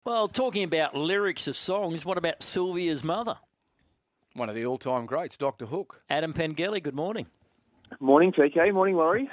Well, talking about lyrics of songs, what about Sylvia's mother? One of the all-time greats, Dr. Hook. Adam Pengelly, good morning. Morning, TK. Morning, Laurie.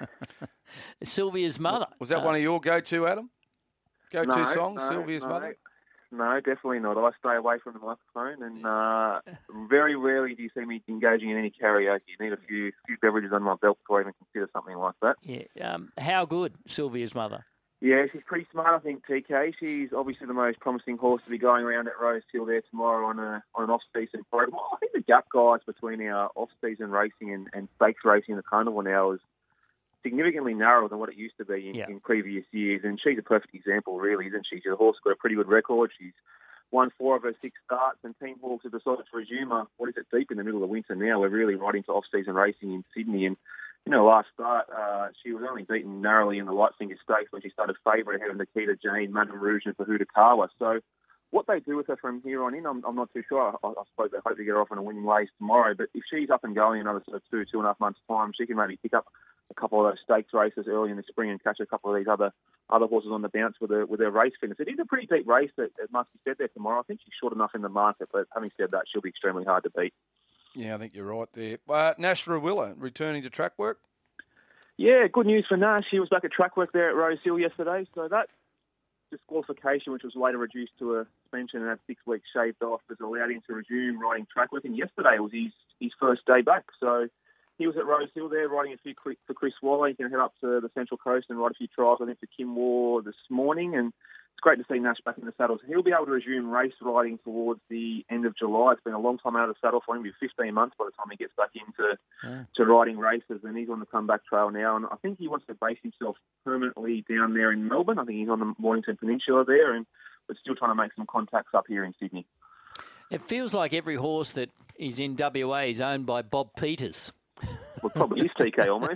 Sylvia's mother. Was that one of your go-to, Adam? Go-to songs, Sylvia's mother? No, definitely not. I stay away from the microphone, and very rarely do you see me engaging in any karaoke. You need a few beverages under my belt before I even consider something like that. Yeah. How good, Sylvia's mother? Yeah, she's pretty smart, I think, TK. She's obviously the most promising horse to be going around at Rosehill there tomorrow on an off-season program. I think the gap, guys, between our off-season racing and stakes racing in the carnival now is significantly narrower than what it used to be in previous years. And she's a perfect example, really, isn't she? The horse got a pretty good record. She's won 4 of her 6 starts, and Team Hawkes have decided to resume deep in the middle of winter now. We're really right into off-season racing in Sydney. And, last start, she was only beaten narrowly in the Lightfinger Stakes when she started favourite ahead of Nikita Jane, Madame Rouge and Fahuda Kawa. So what they do with her from here on in, I'm not too sure. I suppose they hope to get her off in a winning race tomorrow. But if she's up and going in another sort of 2.5 months' time, she can maybe pick up a couple of those stakes races early in the spring and catch a couple of these other horses on the bounce with their race fitness. It is a pretty deep race that must be said there tomorrow. I think she's short enough in the market, but having said that, she'll be extremely hard to beat. Yeah, I think you're right there. Nash Rawiller returning to track work? Yeah, good news for Nash. He was back at track work there at Rosehill yesterday, so that disqualification, which was later reduced to a suspension and had 6 weeks shaved off, has allowed him to resume riding track work. And yesterday was his first day back, so he was at Rosehill there riding a few for Chris Waller. He can head up to the Central Coast and ride a few trials, I think, for Kim Waugh this morning. And it's great to see Nash back in the saddle. So he'll be able to resume race riding towards the end of July. It's been a long time out of the saddle for him. It'll be 15 months by the time he gets back into to riding races. And he's on the comeback trail now. And I think he wants to base himself permanently down there in Melbourne. I think he's on the Mornington Peninsula there. But still trying to make some contacts up here in Sydney. It feels like every horse that is in WA is owned by Bob Peters. Well, probably is TK almost.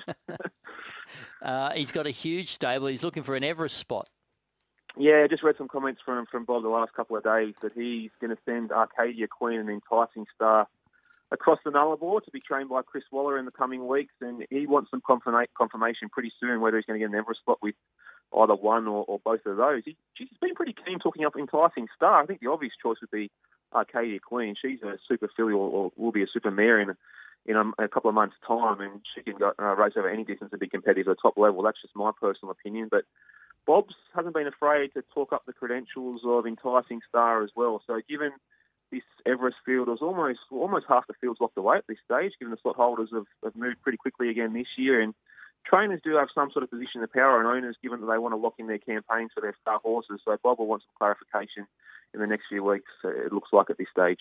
He's got a huge stable. He's looking for an Everest spot. Yeah, I just read some comments from Bob the last couple of days that he's going to send Arcadia Queen and Enticing Star across the Nullarbor to be trained by Chris Waller in the coming weeks, and he wants some confirmation pretty soon whether he's going to get an Everest spot with either one or both of those. He's been pretty keen talking up Enticing Star. I think the obvious choice would be Arcadia Queen. She's a super filly or will be a super mare in a couple of months' time, and she can go, race over any distance and be competitive at the top level. That's just my personal opinion. But Bob's hasn't been afraid to talk up the credentials of Enticing Star as well. So given this Everest field was almost half the field's locked away at this stage, given the slot holders have moved pretty quickly again this year, and trainers do have some sort of position of power and owners, given that they want to lock in their campaigns for their star horses. So Bob will want some clarification in the next few weeks, it looks like, at this stage.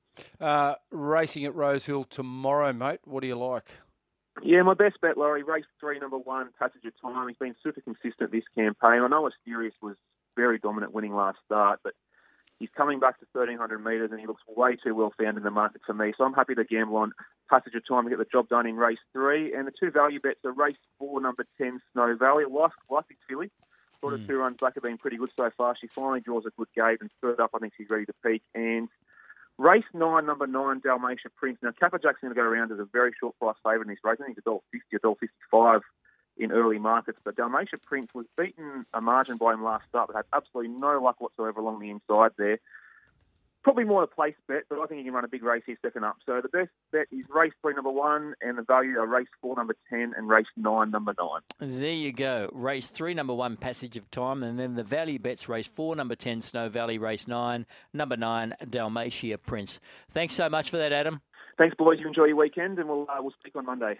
Racing at Rosehill tomorrow, mate. What do you like? Yeah, my best bet, Laurie, race 3, number 1, Passage of Time. He's been super consistent this campaign. I know Asterius was very dominant winning last start, but he's coming back to 1,300 metres and he looks way too well found in the market for me. So I'm happy to gamble on Passage of Time to get the job done in race 3. And the 2 value bets are race 4, number 10, Snow Valley. Like this filly. Thought her 2 runs back have been pretty good so far. She finally draws a good gate, and third up, I think she's ready to peak. And race 9, number 9, Dalmatia Prince. Now, Kappa Jack's going to go around as a very short price favourite in this race. I think it's $1.50, $1.55 in early markets. But Dalmatia Prince was beaten a margin by him last start, but had absolutely no luck whatsoever along the inside there. Probably more a place bet, but I think he can run a big race here second up. So the best bet is race 3, number 1, and the value are race 4, number 10, and race 9, number 9. There you go. Race 3, number 1, Passage of Time, and then the value bets, race 4, number 10, Snow Valley, race 9, number 9, Dalmatia Prince. Thanks so much for that, Adam. Thanks, boys. You enjoy your weekend, and we'll speak on Monday.